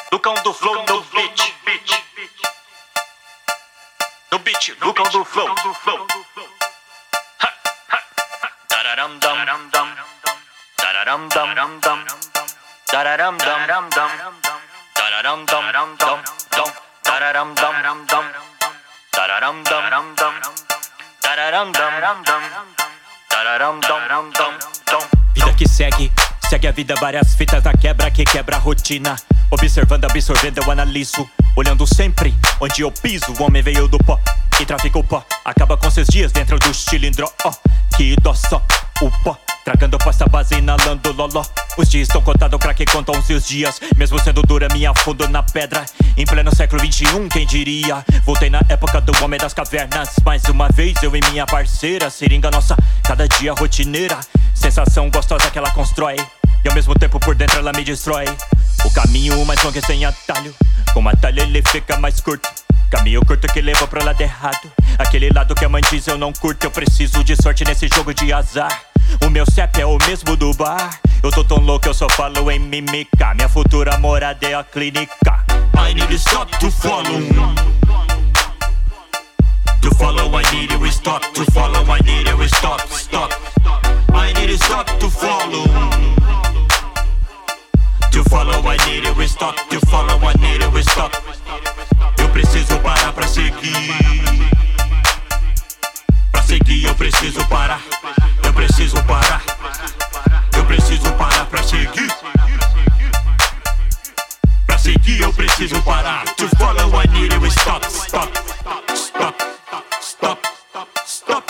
Lucão do Flow no beat. No beat, Lucão do Flow. Dararam dam dam. Dararam dam dam. Dararam dam dam. Dararam dam dam. Dararam dam dam. Dararam dam dam. Dararam dam dam. Dararam dam dam. Vida que segue a vida, várias fitas na quebra que quebra a rotina. Observando, absorvendo, eu analiso, olhando sempre onde eu piso. O homem veio do pó e trafica o pó, acaba com seus dias dentro do cilindro. Que dó só o pó, tragando pasta base, inalando loló. Os dias estão contados, craque contam os seus dias. Mesmo sendo dura, me afundo na pedra. Em pleno século XXI, quem diria? Voltei na época do homem das cavernas. Mais uma vez, eu e minha parceira. Seringa nossa, cada dia rotineira. Sensação gostosa que ela constrói, e ao mesmo tempo por dentro ela me destrói. O caminho mais longo é sem atalho, com atalho ele fica mais curto. Caminho curto que leva pro lado errado, aquele lado que a mãe diz eu não curto. Eu preciso de sorte nesse jogo de azar. O meu CEP é o mesmo do bar. Eu tô tão louco, eu só falo em mímica. Minha futura morada é a clínica. I need to stop to follow. To follow, I need to stop. To follow, I need to stop. Stop. I need to stop to follow. To follow, I need to stop. To follow, I need to stop. Eu preciso parar pra seguir. Pra seguir eu preciso parar. Eu preciso parar. Eu preciso parar pra seguir. Pra seguir eu preciso parar. To follow, I need to stop. Stop. Stop. Stop. Stop.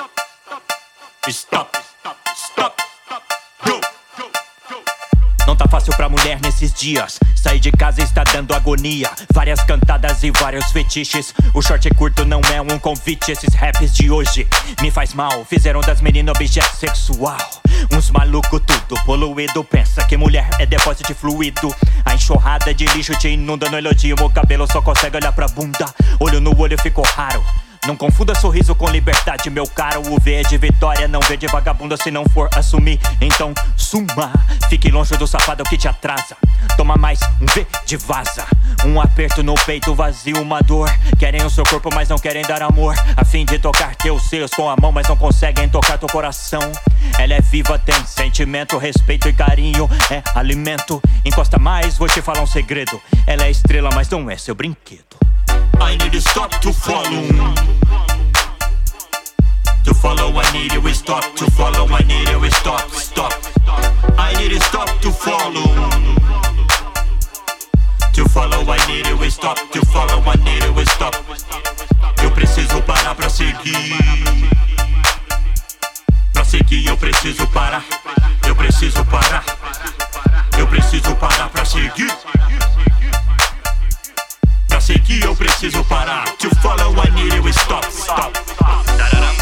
Stop. Stop. Go. Não tá fácil pra mulher nesses dias. Sair de casa está dando agonia. Várias cantadas e vários fetiches. O short curto não é um convite. Esses raps de hoje me faz mal. Fizeram das meninas objeto sexual. Uns maluco tudo poluído. Pensa que mulher é depósito de fluido. A enxurrada de lixo te inunda no elogio. O cabelo só consegue olhar pra bunda. Olho no olho ficou raro. Não confunda sorriso com liberdade, meu caro. O V é de vitória, não V de vagabunda. Se não for assumir, então suma. Fique longe do safado que te atrasa. Toma mais um V de vaza. Um aperto no peito vazio, uma dor. Querem o seu corpo, mas não querem dar amor. A fim de tocar teus seios com a mão, mas não conseguem tocar teu coração. Ela é viva, tem sentimento, respeito e carinho. É alimento. Encosta mais, vou te falar um segredo. Ela é estrela, mas não é seu brinquedo. I need to stop to follow. To follow, I need to stop. To follow, I need to stop. Stop. I need to stop to follow. To follow, I need to stop. To follow, I need to stop. Eu preciso parar pra seguir. Pra seguir eu preciso parar. Eu preciso parar. Eu preciso parar pra seguir. Pra seguir eu preciso parar. To follow, I need to stop. Stop.